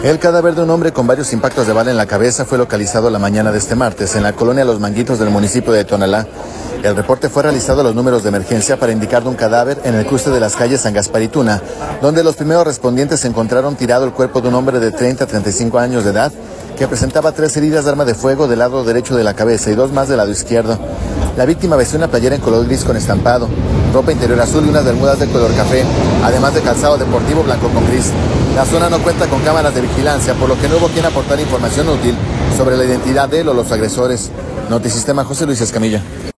El cadáver de un hombre con varios impactos de bala en la cabeza fue localizado la mañana de este martes en la colonia Los Manguitos del municipio de Tonalá. El reporte fue realizado a los números de emergencia para indicar de un cadáver en el cruce de las calles San Gaspar y Tuna, donde los primeros respondientes encontraron tirado el cuerpo de un hombre de 30 a 35 años de edad que presentaba 3 heridas de arma de fuego del lado derecho de la cabeza y 2 más del lado izquierdo. La víctima vestía una playera en color gris con estampado, ropa interior azul y unas bermudas de color café, además de calzado deportivo blanco con gris. La zona no cuenta con cámaras de vigilancia, por lo que no hubo quien aportar información útil sobre la identidad de él o los agresores. Notisistema, José Luis Escamilla.